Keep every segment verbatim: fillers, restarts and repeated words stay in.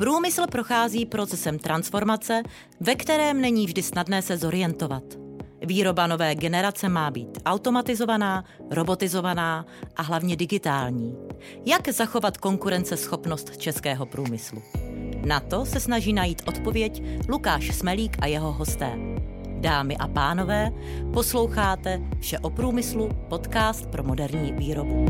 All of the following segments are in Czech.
Průmysl prochází procesem transformace, ve kterém není vždy snadné se zorientovat. Výroba nové generace má být automatizovaná, robotizovaná a hlavně digitální. Jak zachovat konkurenceschopnost českého průmyslu? Na to se snaží najít odpověď Lukáš Smelík a jeho hosté. Dámy a pánové, posloucháte Vše o průmyslu, podcast pro moderní výrobu.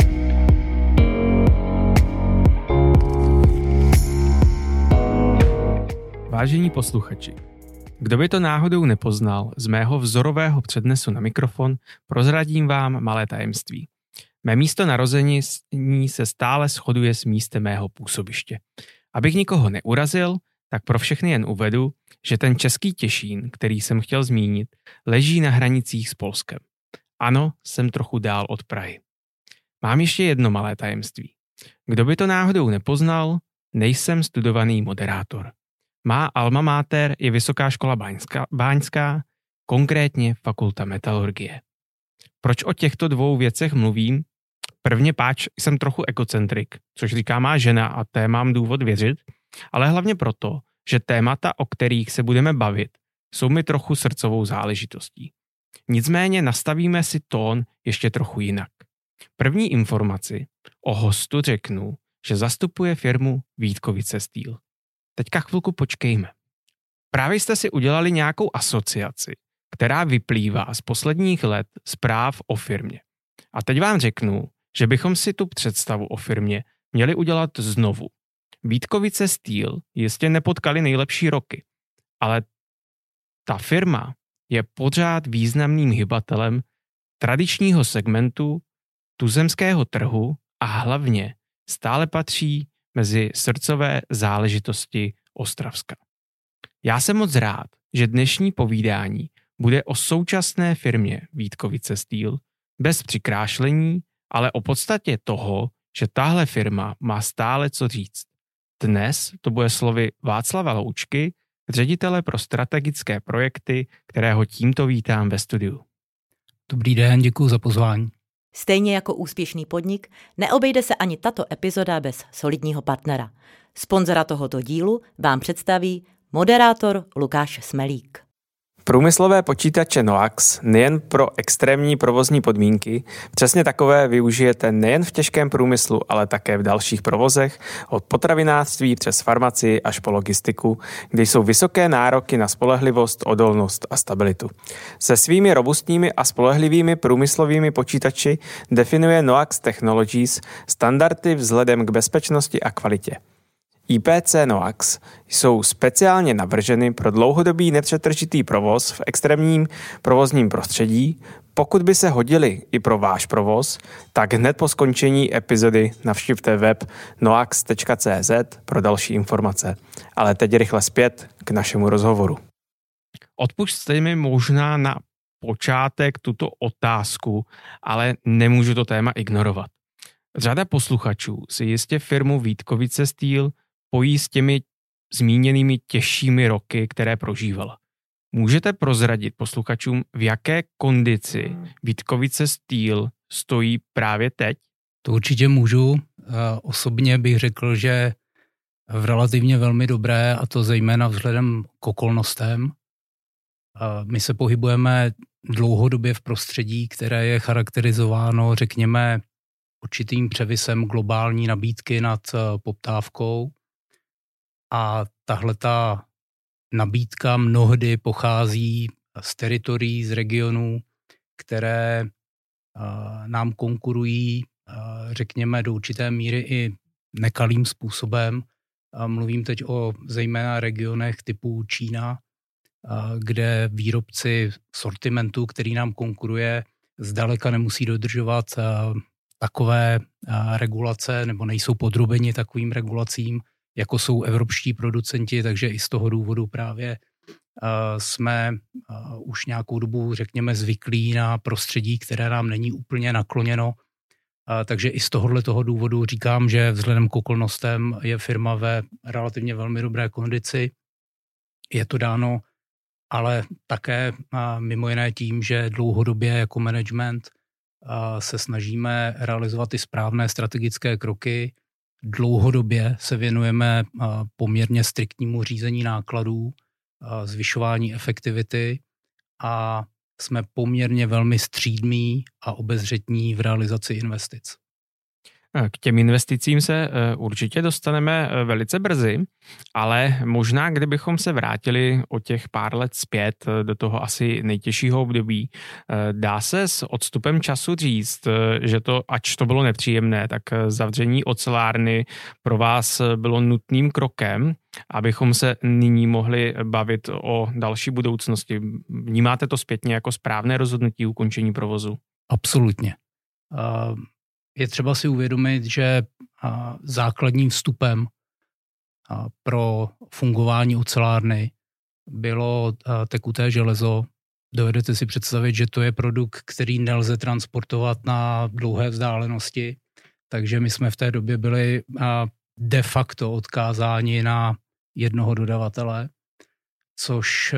Vážení posluchači, kdo by to náhodou nepoznal, z mého vzorového přednesu na mikrofon prozradím vám malé tajemství. Mé místo narození se stále shoduje s místem mého působiště. Abych nikoho neurazil, tak pro všechny jen uvedu, že ten český Těšín, který jsem chtěl zmínit, leží na hranicích s Polskem. Ano, jsem trochu dál od Prahy. Mám ještě jedno malé tajemství. Kdo by to náhodou nepoznal, nejsem studovaný moderátor. Má alma mater je Vysoká škola báňská, báňská, konkrétně Fakulta metalurgie. Proč o těchto dvou věcech mluvím? Prvně páč jsem trochu egocentrik, což říká má žena a té mám důvod věřit, ale hlavně proto, že témata, o kterých se budeme bavit, jsou mi trochu srdcovou záležitostí. Nicméně nastavíme si tón ještě trochu jinak. První informaci o hostu řeknu, že zastupuje firmu Vítkovice Steel. Teďka chvilku počkejme. Právě jste si udělali nějakou asociaci, která vyplývá z posledních let zpráv o firmě. A teď vám řeknu, že bychom si tu představu o firmě měli udělat znovu. Vítkovice Steel jistě nepotkali nejlepší roky, ale ta firma je pořád významným hybatelem tradičního segmentu tuzemského trhu a hlavně stále patří mezi srdcové záležitosti Ostravska. Já jsem moc rád, že dnešní povídání bude o současné firmě Vítkovice Steel bez přikrášlení, ale o podstatě toho, že tahle firma má stále co říct. Dnes to bude slovy Václava Loučky, ředitele pro strategické projekty, kterého tímto vítám ve studiu. Dobrý den, děkuji za pozvání. Stejně jako úspěšný podnik, neobejde se ani tato epizoda bez solidního partnera. Sponzora tohoto dílu vám představí moderátor Lukáš Smelík. Průmyslové počítače Noax nejen pro extrémní provozní podmínky, přesně takové využijete nejen v těžkém průmyslu, ale také v dalších provozech, od potravinářství přes farmacii až po logistiku, kde jsou vysoké nároky na spolehlivost, odolnost a stabilitu. Se svými robustními a spolehlivými průmyslovými počítači definuje Noax Technologies standardy vzhledem k bezpečnosti a kvalitě. I P C Noax jsou speciálně navrženy pro dlouhodobý nepřetržitý provoz v extrémním provozním prostředí. Pokud by se hodili i pro váš provoz, tak hned po skončení epizody navštivte web noax tečka cé zet pro další informace. Ale teď rychle zpět k našemu rozhovoru. Odpusťte mi možná na počátek tuto otázku, ale nemůžu to téma ignorovat. Řada posluchačů si jistě firmu Vítkovice Steel pojí s těmi zmíněnými těžšími roky, které prožívala. Můžete prozradit posluchačům, v jaké kondici Vítkovice Steel stojí právě teď? To určitě můžu. Osobně bych řekl, že v relativně velmi dobré, a to zejména vzhledem k okolnostem. My se pohybujeme dlouhodobě v prostředí, které je charakterizováno, řekněme, určitým převisem globální nabídky nad poptávkou. A tahleta nabídka mnohdy pochází z teritorií, z regionů, které nám konkurují, řekněme, do určité míry i nekalým způsobem. Mluvím teď o zejména regionech typu Čína, kde výrobci sortimentu, který nám konkuruje, zdaleka nemusí dodržovat takové regulace nebo nejsou podrobeni takovým regulacím, jako jsou evropští producenti, takže i z toho důvodu právě jsme už nějakou dobu, řekněme, zvyklí na prostředí, které nám není úplně nakloněno. Takže i z tohohle toho důvodu říkám, že vzhledem k okolnostem je firma ve relativně velmi dobré kondici. Je to dáno ale také mimo jiné tím, že dlouhodobě jako management se snažíme realizovat ty správné strategické kroky, Dlouhodobě se věnujeme poměrně striktnímu řízení nákladů, zvyšování efektivity a jsme poměrně velmi střídmí a obezřetní v realizaci investic. K těm investicím se určitě dostaneme velice brzy, ale možná, kdybychom se vrátili o těch pár let zpět do toho asi nejtěžšího období, dá se s odstupem času říct, že to, ač to bylo nepříjemné, tak zavření ocelárny pro vás bylo nutným krokem, abychom se nyní mohli bavit o další budoucnosti. Vnímáte to zpětně jako správné rozhodnutí ukončení provozu? Absolutně. Uh... Je třeba si uvědomit, že základním vstupem pro fungování ocelárny bylo tekuté železo. Dovedete si představit, že to je produkt, který nelze transportovat na dlouhé vzdálenosti, takže my jsme v té době byli de facto odkázáni na jednoho dodavatele, což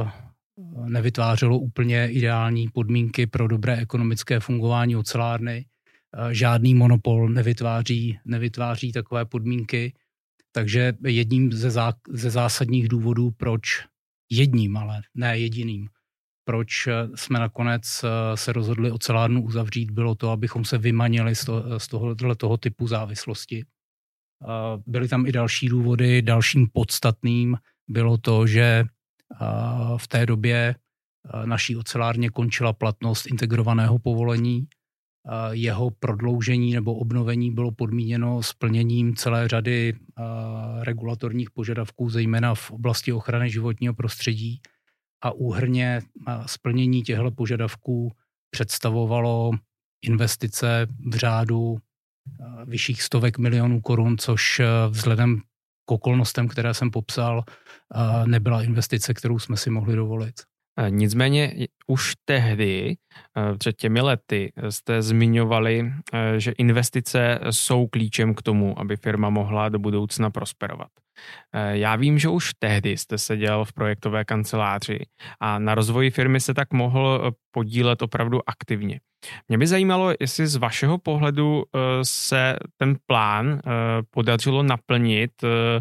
nevytvářelo úplně ideální podmínky pro dobré ekonomické fungování ocelárny. Žádný monopol nevytváří, nevytváří takové podmínky, takže jedním ze, zá, ze zásadních důvodů, proč jedním, ale ne jediným, proč jsme nakonec se rozhodli ocelárnu uzavřít, bylo to, abychom se vymanili z, to, z tohoto toho typu závislosti. Byly tam i další důvody. Dalším podstatným bylo to, že v té době naší ocelárně končila platnost integrovaného povolení. Jeho prodloužení nebo obnovení bylo podmíněno splněním celé řady regulatorních požadavků, zejména v oblasti ochrany životního prostředí. A úhrně splnění těchto požadavků představovalo investice v řádu vyšších stovek milionů korun, což vzhledem k okolnostem, které jsem popsal, nebyla investice, kterou jsme si mohli dovolit. Nicméně už tehdy, před těmi lety, jste zmiňovali, že investice jsou klíčem k tomu, aby firma mohla do budoucna prosperovat. Já vím, že už tehdy jste seděl v projektové kanceláři a na rozvoji firmy se tak mohl podílet opravdu aktivně. Mě by zajímalo, jestli z vašeho pohledu se ten plán podařilo naplnit.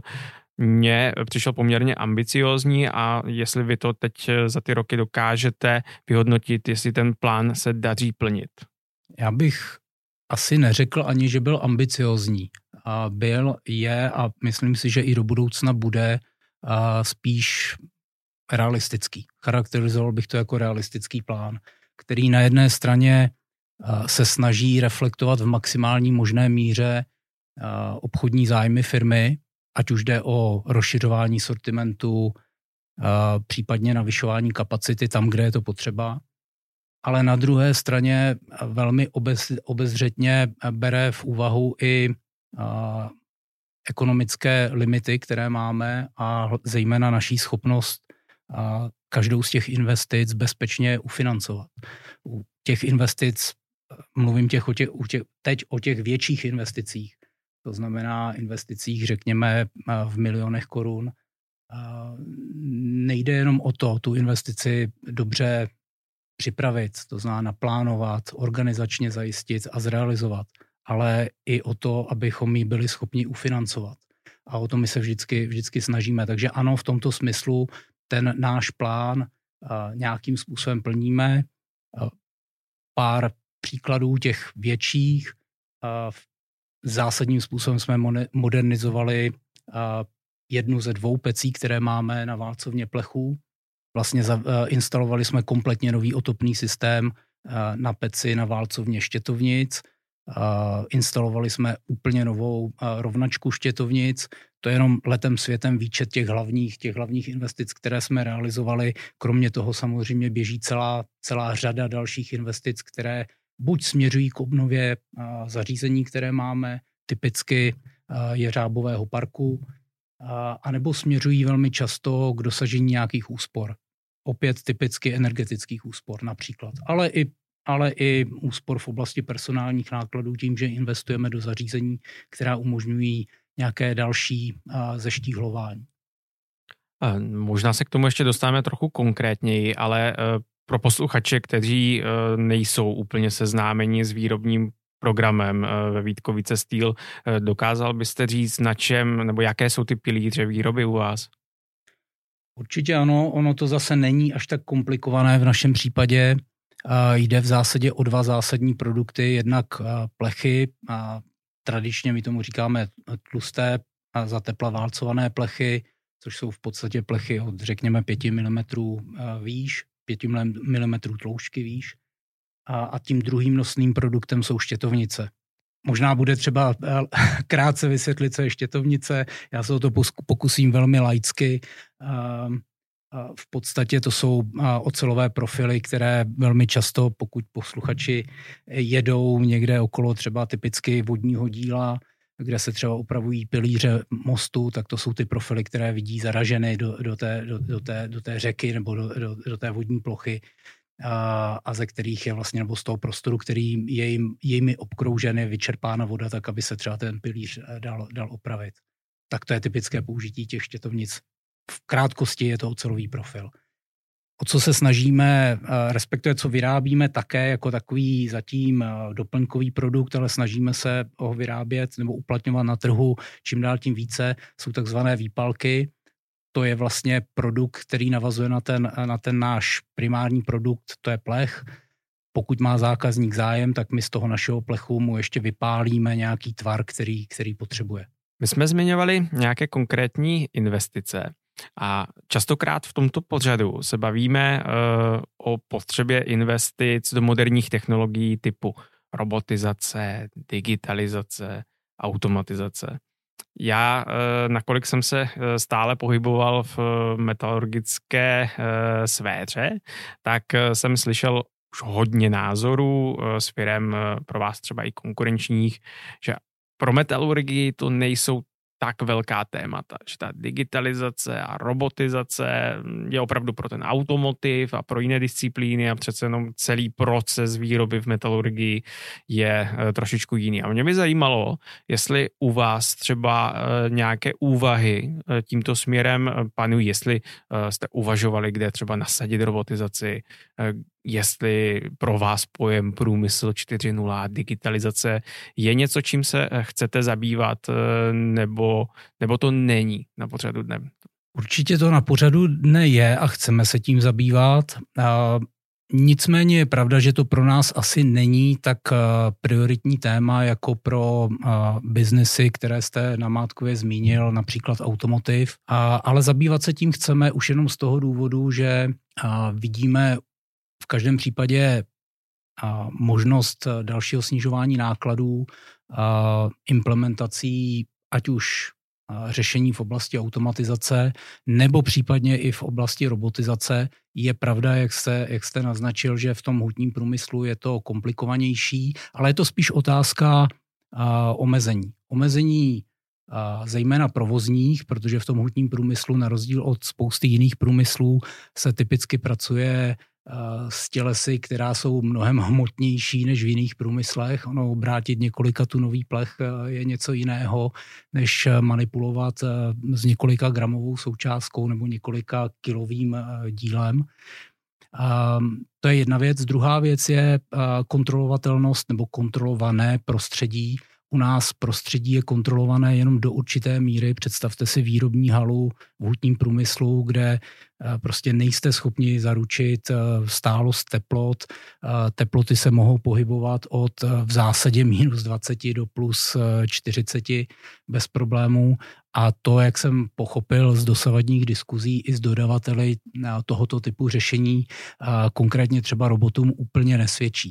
Mně přišel poměrně ambiciózní a jestli vy to teď za ty roky dokážete vyhodnotit, jestli ten plán se daří plnit. Já bych asi neřekl ani, že byl ambiciózní. A byl, je a myslím si, že i do budoucna bude spíš realistický. Charakterizoval bych to jako realistický plán, který na jedné straně se snaží reflektovat v maximální možné míře obchodní zájmy firmy, ať už jde o rozšiřování sortimentu, případně navyšování kapacity tam, kde je to potřeba. Ale na druhé straně velmi obez, obezřetně bere v úvahu i ekonomické limity, které máme a zejména naší schopnost každou z těch investic bezpečně ufinancovat. U těch investic, mluvím těch o těch, o těch, teď o těch větších investicích, to znamená investicích, řekněme, v milionech korun. Nejde jenom o to, tu investici dobře připravit, to znamená naplánovat, organizačně zajistit a zrealizovat, ale i o to, abychom ji byli schopni ufinancovat. A o to my se vždycky, vždycky snažíme. Takže ano, v tomto smyslu ten náš plán nějakým způsobem plníme. Pár příkladů těch větších. Zásadním způsobem jsme modernizovali jednu ze dvou pecí, které máme na válcovně plechů. Vlastně instalovali jsme kompletně nový otopný systém na peci na válcovně štětovnic. Instalovali jsme úplně novou rovnačku štětovnic. To je jenom letem světem výčet těch hlavních, těch hlavních investic, které jsme realizovali. Kromě toho samozřejmě běží celá, celá řada dalších investic, které buď směřují k obnově zařízení, které máme, typicky jeřábového parku, anebo směřují velmi často k dosažení nějakých úspor. Opět typicky energetických úspor například, ale i, ale i úspor v oblasti personálních nákladů tím, že investujeme do zařízení, která umožňují nějaké další zeštíhlování. Možná se k tomu ještě dostáváme trochu konkrétněji, ale pro posluchače, kteří nejsou úplně seznámeni s výrobním programem ve Vítkovice Steel. Dokázal byste říct, na čem nebo jaké jsou ty pilíře výroby u vás? Určitě ano, ono to zase není až tak komplikované v našem případě. Jde v zásadě o dva zásadní produkty, jednak plechy, a tradičně my tomu říkáme tlusté a za tepla válcované plechy, což jsou v podstatě plechy od řekněme pět milimetrů výš, pět milimetrů tloušťky výš. A, a tím druhým nosným produktem jsou štětovnice. Možná bude třeba krátce vysvětlit, co je štětovnice. Já se o to pokusím velmi laicky. V podstatě to jsou ocelové profily, které velmi často, pokud posluchači jedou někde okolo třeba typicky vodního díla, kde se třeba opravují pilíře mostu, tak to jsou ty profily, které vidí zaraženy do, do, té, do, do, té, do té řeky nebo do, do, do té vodní plochy a, a ze kterých je vlastně, nebo z toho prostoru, který je jim, jimi obkroužen, je vyčerpána voda, tak aby se třeba ten pilíř dal, dal opravit. Tak to je typické použití těch štětovnic. V krátkosti je to ocelový profil. O co se snažíme, respektive co vyrábíme také jako takový zatím doplňkový produkt, ale snažíme se ho vyrábět nebo uplatňovat na trhu čím dál tím více, jsou takzvané výpalky. To je vlastně produkt, který navazuje na ten, na ten náš primární produkt, to je plech. Pokud má zákazník zájem, tak my z toho našeho plechu mu ještě vypálíme nějaký tvar, který, který potřebuje. My jsme zmiňovali nějaké konkrétní investice. A častokrát v tomto pořadu se bavíme uh, o potřebě investic do moderních technologií typu robotizace, digitalizace, automatizace. Já, uh, nakolik jsem se stále pohyboval v metalurgické uh, sféře, tak uh, jsem slyšel už hodně názorů uh, s firem uh, pro vás třeba i konkurenčních, že pro metalurgii to nejsou tak velká témata, že ta digitalizace a robotizace je opravdu pro ten automotiv a pro jiné disciplíny a přece jenom celý proces výroby v metalurgii je trošičku jiný. A mě by zajímalo, jestli u vás třeba nějaké úvahy tímto směrem panují, jestli jste uvažovali, kde třeba nasadit robotizaci, jestli pro vás pojem průmysl čtyři tečka nula, digitalizace je něco, čím se chcete zabývat, nebo, nebo to není na pořadu dne? Určitě to na pořadu dne je a chceme se tím zabývat. A nicméně je pravda, že to pro nás asi není tak prioritní téma jako pro biznesy, které jste namátkově zmínil, například automotiv. A, ale zabývat se tím chceme už jenom z toho důvodu, že vidíme v každém případě a, možnost dalšího snižování nákladů, a, implementací ať už a, řešení v oblasti automatizace nebo případně i v oblasti robotizace. Je pravda, jak jste, jak jste naznačil, že v tom hutním průmyslu je to komplikovanější, ale je to spíš otázka a, omezení. Omezení a, zejména provozních, protože v tom hutním průmyslu na rozdíl od spousty jiných průmyslů se typicky pracuje s tělesy, která jsou mnohem hmotnější než v jiných průmyslech. Ono obrátit několika tunový plech je něco jiného, než manipulovat s několika gramovou součástkou nebo několika kilovým dílem. To je jedna věc. Druhá věc je kontrolovatelnost nebo kontrolované prostředí. U nás prostředí je kontrolované jenom do určité míry. Představte si výrobní halu v hutním průmyslu, kde prostě nejste schopni zaručit stálost teplot. Teploty se mohou pohybovat od v zásadě minus dvacet do plus čtyřicet bez problémů. A to, jak jsem pochopil z dosavadních diskuzí i s dodavateli tohoto typu řešení, konkrétně třeba robotům úplně nesvědčí.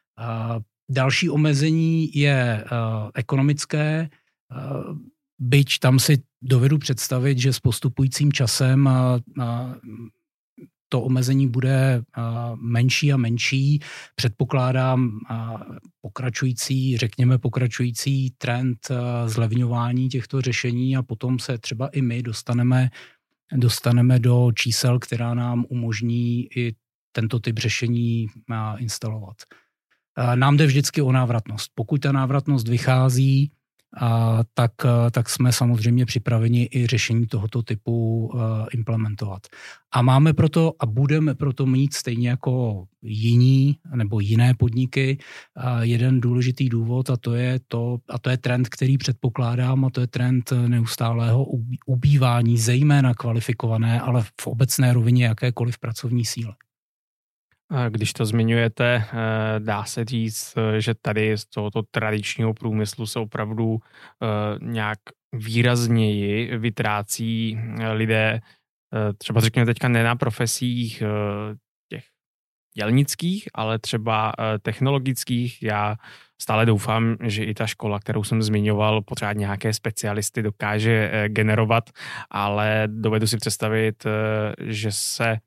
Další omezení je uh, ekonomické, uh, byť tam si dovedu představit, že s postupujícím časem uh, uh, to omezení bude uh, menší a menší. Předpokládám uh, pokračující, řekněme pokračující trend uh, zlevňování těchto řešení a potom se třeba i my dostaneme, dostaneme do čísel, která nám umožní i tento typ řešení uh, instalovat. Nám jde vždycky o návratnost. Pokud ta návratnost vychází a tak, tak jsme samozřejmě připraveni i řešení tohoto typu implementovat. A máme proto a budeme proto mít stejně jako jiní nebo jiné podniky jeden důležitý důvod a to je to, a to je trend, který předpokládám, a to je trend neustálého ubývání zejména kvalifikované, ale v obecné rovině jakékoliv pracovní síly. Když to zmiňujete, dá se říct, že tady z tohoto tradičního průmyslu se opravdu nějak výrazněji vytrácí lidé, třeba řekněme teďka ne na profesích těch dělnických, ale třeba technologických. Já stále doufám, že i ta škola, kterou jsem zmiňoval, pořád nějaké specialisty dokáže generovat, ale dovedu si představit, že se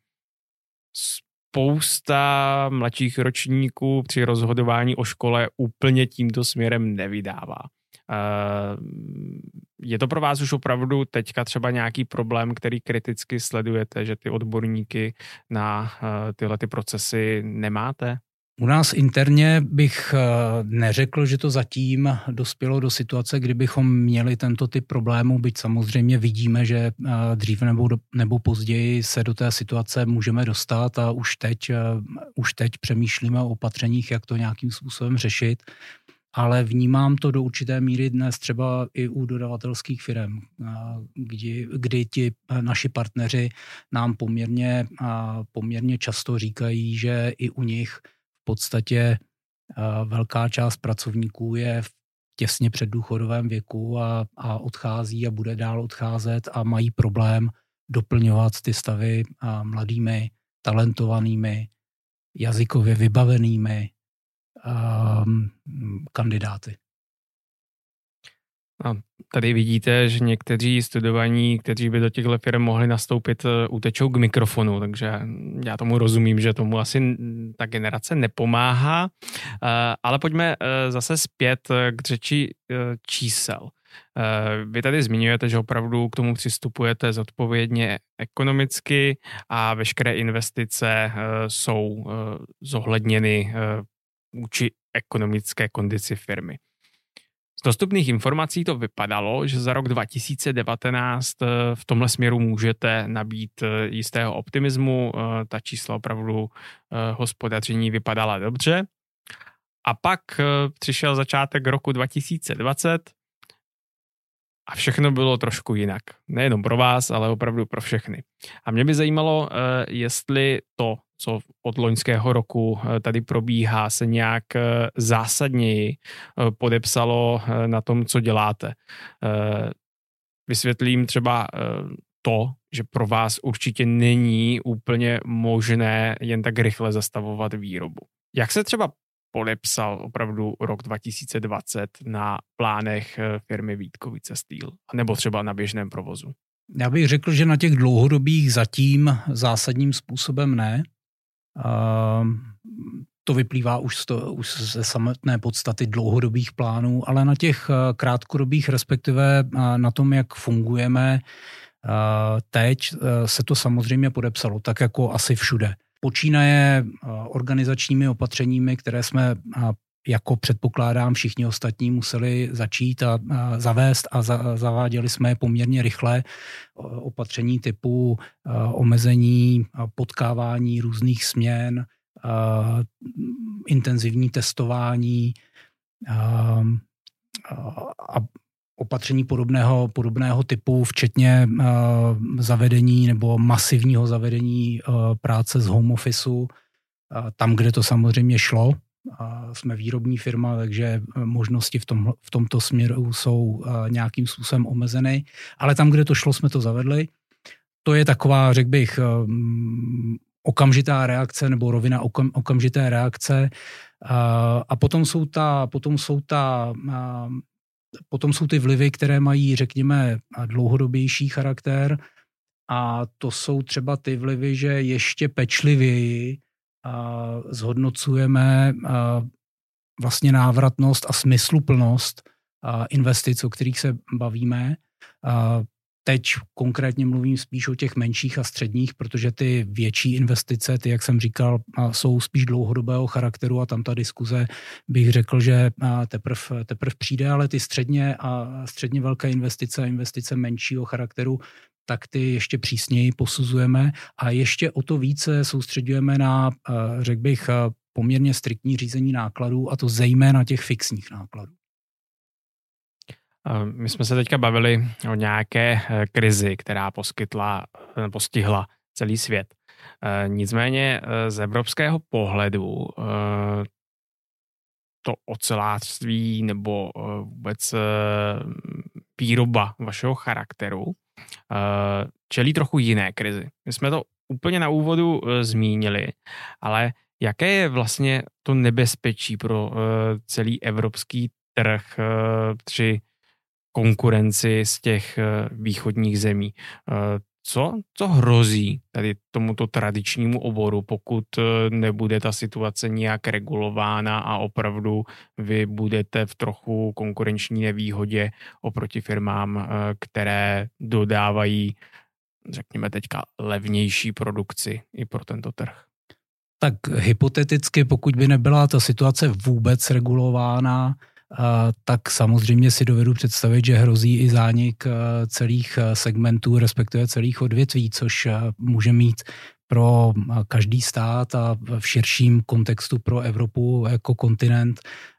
spousta mladších ročníků při rozhodování o škole úplně tímto směrem nevydává. Je to pro vás už opravdu teďka třeba nějaký problém, který kriticky sledujete, že ty odborníky na tyhle ty procesy nemáte? U nás interně bych neřekl, že to zatím dospělo do situace, kdybychom měli tento typ problémů, byť samozřejmě vidíme, že dřív nebo, nebo později se do té situace můžeme dostat a už teď, už teď přemýšlíme o opatřeních, jak to nějakým způsobem řešit. Ale vnímám to do určité míry dnes třeba i u dodavatelských firm, kdy, kdy ti naši partneři nám poměrně, poměrně často říkají, že i u nich v podstatě velká část pracovníků je v těsně před důchodovém věku a, a odchází a bude dál odcházet a mají problém doplňovat ty stavy mladými, talentovanými, jazykově vybavenými um, kandidáty. A tady vidíte, že někteří studovaní, kteří by do těchto firm mohli nastoupit, utečou k mikrofonu, takže já tomu rozumím, že tomu asi ta generace nepomáhá, ale pojďme zase zpět k řeči čísel. Vy tady zmiňujete, že opravdu k tomu přistupujete zodpovědně ekonomicky a veškeré investice jsou zohledněny vůči ekonomické kondici firmy. Z dostupných informací to vypadalo, že za rok dva tisíce devatenáct v tomhle směru můžete nabít jistého optimismu. Ta čísla opravdu hospodaření vypadala dobře. A pak přišel začátek roku dva tisíce dvacet a všechno bylo trošku jinak. Nejenom pro vás, ale opravdu pro všechny. A mě by zajímalo, jestli to, co od loňského roku tady probíhá, se nějak zásadněji podepsalo na tom, co děláte. Vysvětlím třeba to, že pro vás určitě není úplně možné jen tak rychle zastavovat výrobu. Jak se třeba podepsal opravdu rok dva tisíce dvacet na plánech firmy Vítkovice Steel, nebo třeba na běžném provozu? Já bych řekl, že na těch dlouhodobých zatím zásadním způsobem ne. Uh, to vyplývá už, z to, už ze samotné podstaty dlouhodobých plánů, ale na těch uh, krátkodobých, respektive uh, na tom, jak fungujeme uh, teď, uh, se to samozřejmě podepsalo, tak jako asi všude. Počínaje uh, organizačními opatřeními, které jsme uh, jako předpokládám všichni ostatní museli začít a, a zavést a za, zaváděli jsme je poměrně rychle. Opatření typu a, omezení, a potkávání různých směn, a, intenzivní testování a, a opatření podobného, podobného typu, včetně a, zavedení nebo masivního zavedení a, práce z home officeu, a, tam, kde to samozřejmě šlo. A jsme výrobní firma, takže možnosti v, tom, v tomto směru jsou nějakým způsobem omezeny, ale tam, kde to šlo, jsme to zavedli. To je taková, řekl bych, okamžitá reakce nebo rovina okam, okamžité reakce a potom jsou ta, potom jsou ta, potom jsou ty vlivy, které mají, řekněme, dlouhodobější charakter a to jsou třeba ty vlivy, že ještě pečlivěji a zhodnocujeme a vlastně návratnost a smysluplnost a investic, o kterých se bavíme. A teď konkrétně mluvím spíš o těch menších a středních, protože ty větší investice, ty, jak jsem říkal, jsou spíš dlouhodobého charakteru a tam ta diskuze bych řekl, že teprve teprv přijde, ale ty středně a středně velké investice a investice menšího charakteru, tak ty ještě přísněji posuzujeme a ještě o to více soustředujeme na, řekl bych, poměrně striktní řízení nákladů, a to zejména těch fixních nákladů. My jsme se teďka bavili o nějaké krizi, která poskytla, postihla celý svět. Nicméně z evropského pohledu to ocelářství nebo vůbec výroba vašeho charakteru čelí trochu jiné krizi. My jsme to úplně na úvodu zmínili, ale jaké je vlastně to nebezpečí pro celý evropský trh při konkurenci z těch východních zemí? Co, co hrozí tady tomuto tradičnímu oboru, pokud nebude ta situace nějak regulována a opravdu vy budete v trochu konkurenční nevýhodě oproti firmám, které dodávají, řekněme teďka, levnější produkci i pro tento trh? Tak hypoteticky, pokud by nebyla ta situace vůbec regulována, tak samozřejmě si dovedu představit, že hrozí i zánik celých segmentů, respektive celých odvětví, což může mít pro každý stát a v širším kontextu pro Evropu jako kontinent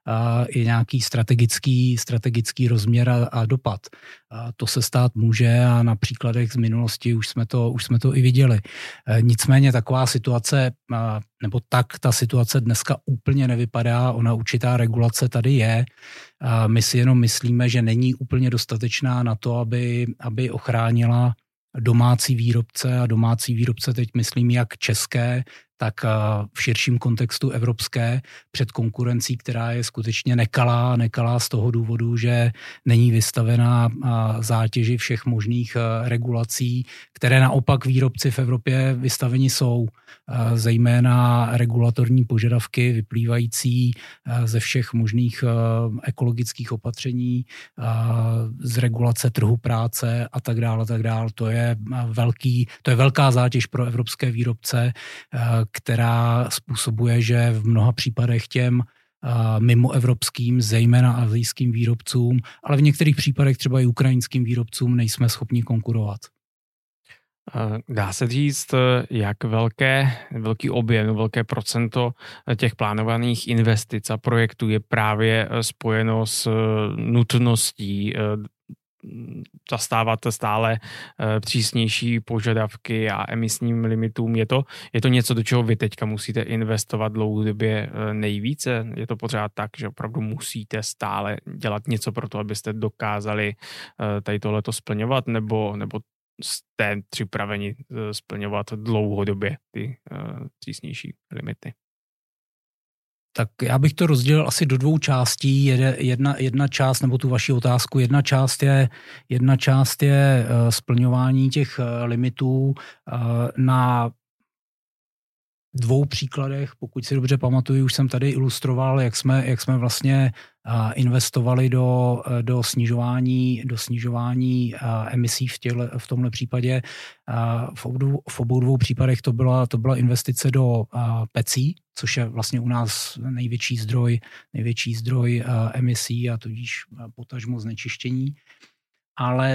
i nějaký strategický, strategický rozměr a, a dopad. A to se stát může a na příkladech z minulosti už jsme to, už jsme to i viděli. Nicméně taková situace, nebo tak ta situace dneska úplně nevypadá, ona určitá regulace tady je. A my si jenom myslíme, že není úplně dostatečná na to, aby, aby ochránila domácí výrobce a domácí výrobce teď myslím jak české, tak v širším kontextu evropské před konkurencí, která je skutečně nekalá, nekalá z toho důvodu, že není vystavená zátěži všech možných regulací, které naopak výrobci v Evropě vystaveni jsou, zejména regulatorní požadavky vyplývající ze všech možných ekologických opatření, z regulace trhu práce a tak dále, tak dále. To je velký, to je velká zátěž pro evropské výrobce, která způsobuje, že v mnoha případech těm mimoevropským, zejména asijským výrobcům, ale v některých případech třeba i ukrajinským výrobcům nejsme schopni konkurovat. Dá se říct, jak velké, velký objem, velké procento těch plánovaných investic a projektů je právě spojeno s nutností zastávat stále přísnější požadavky a emisním limitům. Je to, je to něco, do čeho vy teďka musíte investovat dlouhodobě nejvíce? Je to pořád tak, že opravdu musíte stále dělat něco pro to, abyste dokázali tady tohleto splňovat, nebo, nebo jste připraveni splňovat dlouhodobě ty přísnější limity? Tak já bych to rozdělil asi do dvou částí. Jedna, jedna část, nebo tu vaši otázku, jedna část je, jedna část je splňování těch limitů na dvou příkladech, pokud si dobře pamatuju, už jsem tady ilustroval, jak jsme, jak jsme vlastně investovali do, do snižování, do snižování emisí v, těle, v tomhle případě. V obou, v obou dvou případech to byla, to byla investice do pecí, což je vlastně u nás největší zdroj, největší zdroj emisí a tudíž potažmo znečištění. Ale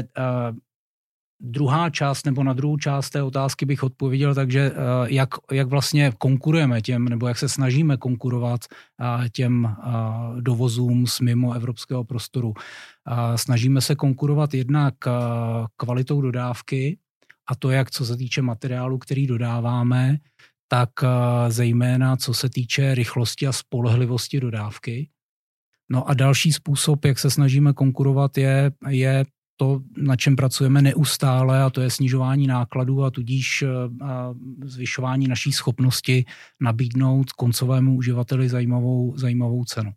druhá část, nebo na druhou část té otázky bych odpověděl, takže jak, jak vlastně konkurujeme těm, nebo jak se snažíme konkurovat těm dovozům z mimo evropského prostoru. Snažíme se konkurovat jednak kvalitou dodávky, a to jak co se týče materiálu, který dodáváme, tak zejména co se týče rychlosti a spolehlivosti dodávky. No a další způsob, jak se snažíme konkurovat, je, je to, na čem pracujeme neustále, a to je snižování nákladů a tudíž a zvyšování naší schopnosti nabídnout koncovému uživateli zajímavou, zajímavou cenu.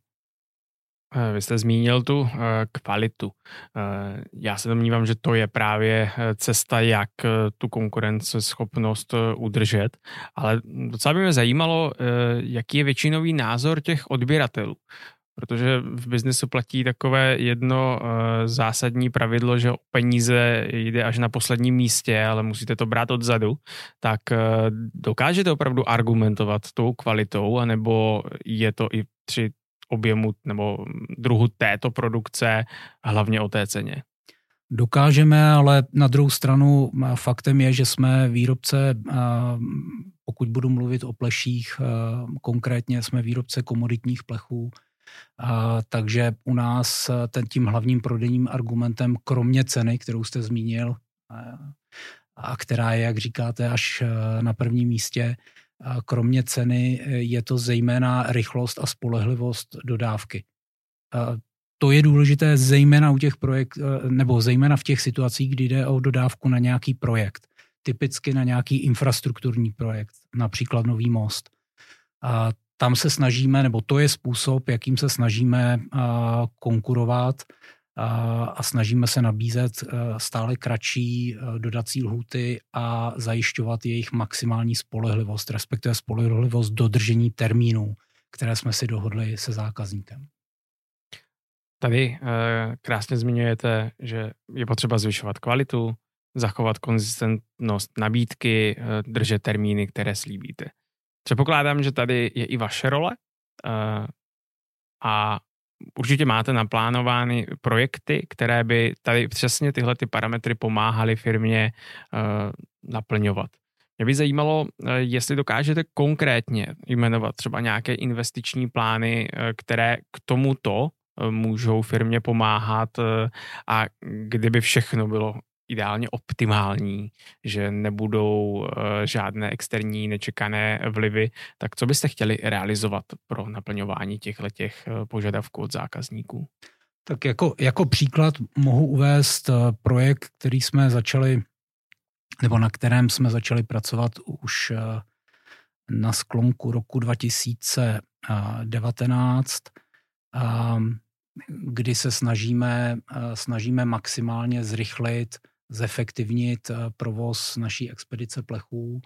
Vy jste zmínil tu kvalitu. Já se domnívám, že to je právě cesta, jak tu konkurenceschopnost udržet, ale docela by mě zajímalo, jaký je většinový názor těch odběratelů. protože v biznesu platí takové jedno zásadní pravidlo, že o peníze jde až na posledním místě, ale musíte to brát odzadu. Tak dokážete opravdu argumentovat tou kvalitou, anebo je to i při objemu nebo druhu této produkce hlavně o té ceně? Dokážeme, ale na druhou stranu faktem je, že jsme výrobce, pokud budu mluvit o pleších, konkrétně jsme výrobce komoditních plechů, takže u nás ten tím hlavním prodejním argumentem, kromě ceny, kterou jste zmínil, a která je, jak říkáte, až na prvním místě, kromě ceny je to zejména rychlost a spolehlivost dodávky. To je důležité zejména u těch projekt, nebo zejména v těch situacích, kdy jde o dodávku na nějaký projekt. Typicky na nějaký infrastrukturní projekt, například nový most. A tam se snažíme, nebo to je způsob, jakým se snažíme konkurovat a snažíme se nabízet stále kratší dodací lhůty a zajišťovat jejich maximální spolehlivost, respektive spolehlivost dodržení termínů, které jsme si dohodli se zákazníkem. Tady eh, krásně zmiňujete, že je potřeba zvyšovat kvalitu, zachovat konzistentnost nabídky, eh, držet termíny, které slíbíte. Předpokládám, že tady je i vaše role eh, a určitě máte naplánovány projekty, které by tady přesně tyhle ty parametry pomáhaly firmě eh, naplňovat. Mě by zajímalo, eh, jestli dokážete konkrétně jmenovat třeba nějaké investiční plány, eh, které k tomuto můžou firmě pomáhat a kdyby všechno bylo ideálně optimální, že nebudou žádné externí nečekané vlivy, tak co byste chtěli realizovat pro naplňování těchto požadavků od zákazníků? Tak jako, jako příklad mohu uvést projekt, který jsme začali, nebo na kterém jsme začali pracovat už na sklonku roku dva tisíce devatenáct, kdy se snažíme, snažíme maximálně zrychlit, zefektivnit provoz naší expedice plechů.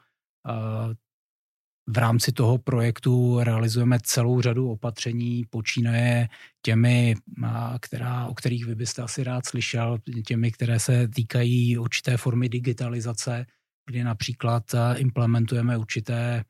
V rámci toho projektu realizujeme celou řadu opatření, počínaje těmi, která, o kterých vy byste asi rád slyšel, těmi, které se týkají určité formy digitalizace, kdy například implementujeme určité,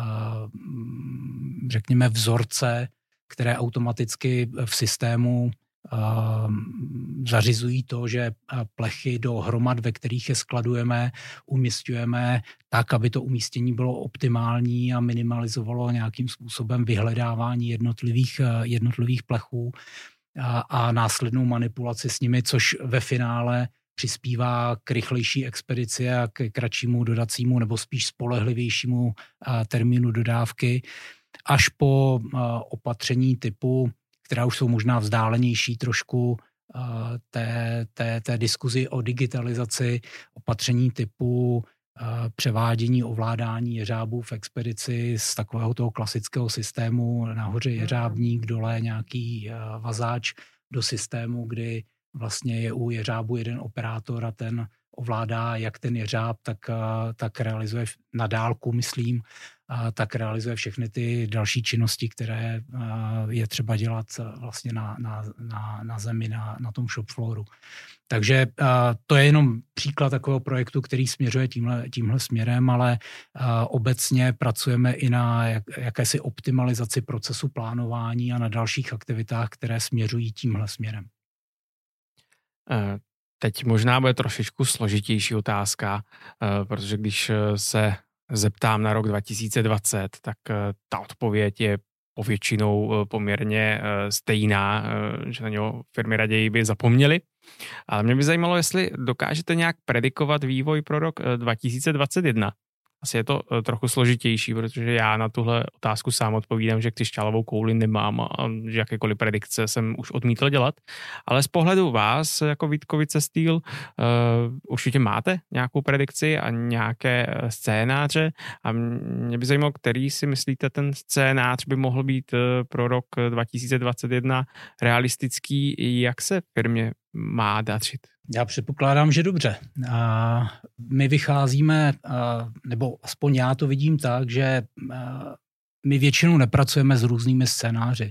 řekněme, vzorce, které automaticky v systému uh, zařizují to, že plechy do hromad, ve kterých je skladujeme, umísťujeme tak, aby to umístění bylo optimální a minimalizovalo nějakým způsobem vyhledávání jednotlivých, jednotlivých plechů a, a následnou manipulaci s nimi, což ve finále přispívá k rychlejší expedici a k kratšímu dodacímu nebo spíš spolehlivějšímu uh, termínu dodávky, až po uh, opatření typu, která už jsou možná vzdálenější trošku uh, té, té, té diskuzi o digitalizaci, opatření typu uh, převádění ovládání jeřábů v expedici z takového toho klasického systému nahoře jeřábník, dole nějaký uh, vazáč do systému, kdy vlastně je u jeřábu jeden operátor a ten ovládá jak ten jeřáb, tak, tak realizuje na dálku, myslím, tak realizuje všechny ty další činnosti, které je třeba dělat vlastně na, na, na, na zemi, na, na tom shop flooru. Takže to je jenom příklad takového projektu, který směřuje tímhle, tímhle směrem, ale obecně pracujeme i na jak, jakési optimalizaci procesu plánování a na dalších aktivitách, které směřují tímhle směrem. Teď možná bude trošičku složitější otázka, protože když se zeptám na rok dva tisíce dvacet, tak ta odpověď je povětšinou poměrně stejná, že na něho firmy raději by zapomněly. Ale mě by zajímalo, jestli dokážete nějak predikovat vývoj pro rok dva tisíce dvacet jedna. Asi je to trochu složitější, protože já na tuhle otázku sám odpovídám, že křišťálovou kouli nemám a že jakékoliv predikce jsem už odmítl dělat. Ale z pohledu vás, jako Vítkovice Steel, uh, určitě máte nějakou predikci a nějaké scénáře a mě by zajímalo, který si myslíte ten scénář by mohl být pro rok dva tisíce dvacet jedna realistický, jak se firmě má dařit? Já předpokládám, že dobře. My vycházíme, nebo aspoň já to vidím tak, že my většinou nepracujeme s různými scénáři.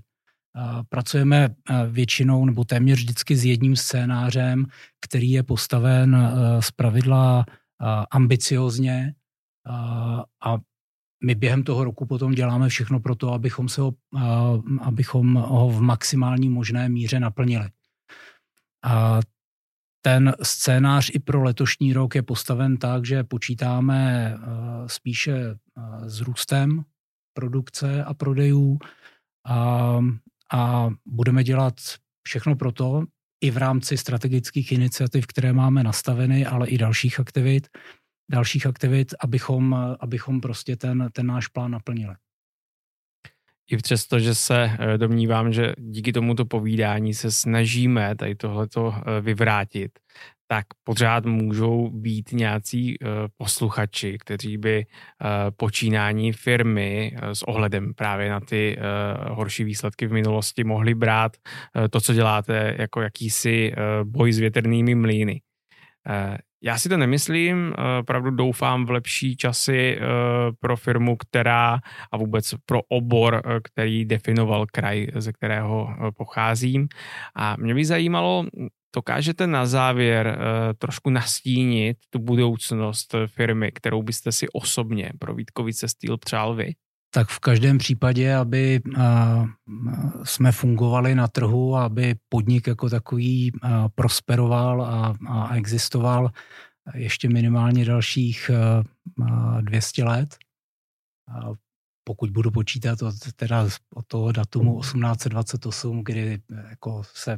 Pracujeme většinou nebo téměř vždycky s jedním scénářem, který je postaven zpravidla ambiciozně a my během toho roku potom děláme všechno pro to, abychom, se ho, abychom ho v maximální možné míře naplnili. A ten scénář i pro letošní rok je postaven tak, že počítáme spíše s růstem produkce a prodejů a, a budeme dělat všechno pro to, i v rámci strategických iniciativ, které máme nastaveny, ale i dalších aktivit, dalších aktivit, abychom, abychom prostě ten, ten náš plán naplnili. I přesto, že se domnívám, že díky tomuto povídání se snažíme tady tohleto vyvrátit, tak pořád můžou být nějací posluchači, kteří by počínání firmy s ohledem právě na ty horší výsledky v minulosti mohli brát to, co děláte, jako jakýsi boj s větrnými mlýny. Já si to nemyslím, opravdu doufám v lepší časy pro firmu, která a vůbec pro obor, který definoval kraj, ze kterého pocházím. A mě by zajímalo, dokážete na závěr trošku nastínit tu budoucnost firmy, kterou byste si osobně pro Vítkovice Steel přál vy? Tak v každém případě, aby jsme fungovali na trhu, aby podnik jako takový prosperoval a, a existoval ještě minimálně dalších dvě stě let. Pokud budu počítat od, teda od toho datumu osmnáct set dvacet osm, kdy jako se,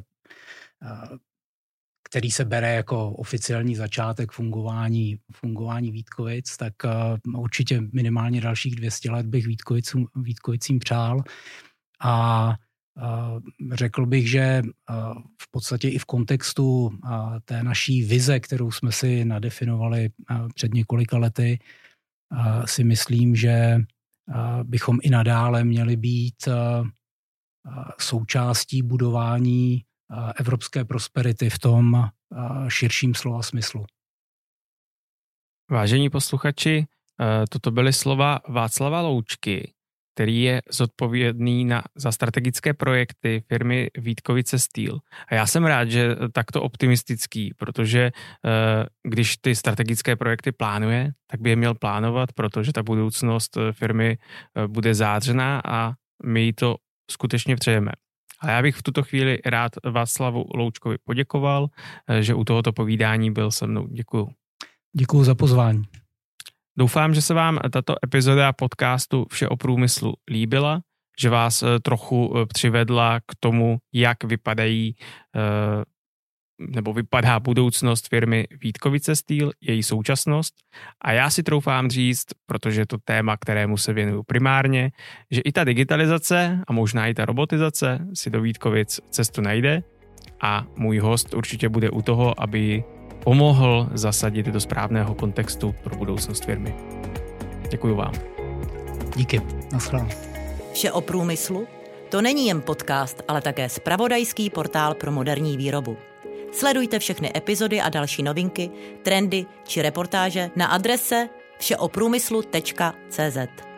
který se bere jako oficiální začátek fungování, fungování Vítkovic, tak určitě minimálně dalších dvě stě let bych Vítkovicům, Vítkovicím přál. A řekl bych, že v podstatě i v kontextu té naší vize, kterou jsme si nadefinovali před několika lety, si myslím, že bychom i nadále měli být součástí budování evropské prosperity v tom širším slova smyslu. Vážení posluchači, toto byly slova Václava Loučky, který je zodpovědný na, za strategické projekty firmy Vítkovice Steel. A já jsem rád, že takto optimistický, protože když ty strategické projekty plánuje, tak by je měl plánovat, protože ta budoucnost firmy bude zářená a my jí to skutečně přejeme. A já bych v tuto chvíli rád Václavu Loučkovi poděkoval, že u tohoto povídání byl se mnou. Děkuju. Děkuju za pozvání. Doufám, že se vám tato epizoda podcastu Vše o průmyslu líbila, že vás trochu přivedla k tomu, jak vypadají nebo vypadá budoucnost firmy Vítkovice Steel, její současnost. A já si troufám říct, protože je to téma, kterému se věnuju primárně, že i ta digitalizace a možná i ta robotizace si do Vítkovic cestu najde a můj host určitě bude u toho, aby pomohl zasadit do správného kontextu pro budoucnost firmy. Děkuju vám. Díky. Naschledanou. Vše o průmyslu? To není jen podcast, ale také zpravodajský portál pro moderní výrobu. Sledujte všechny epizody a další novinky, trendy či reportáže na adrese všeoprůmyslu tečka cé zet.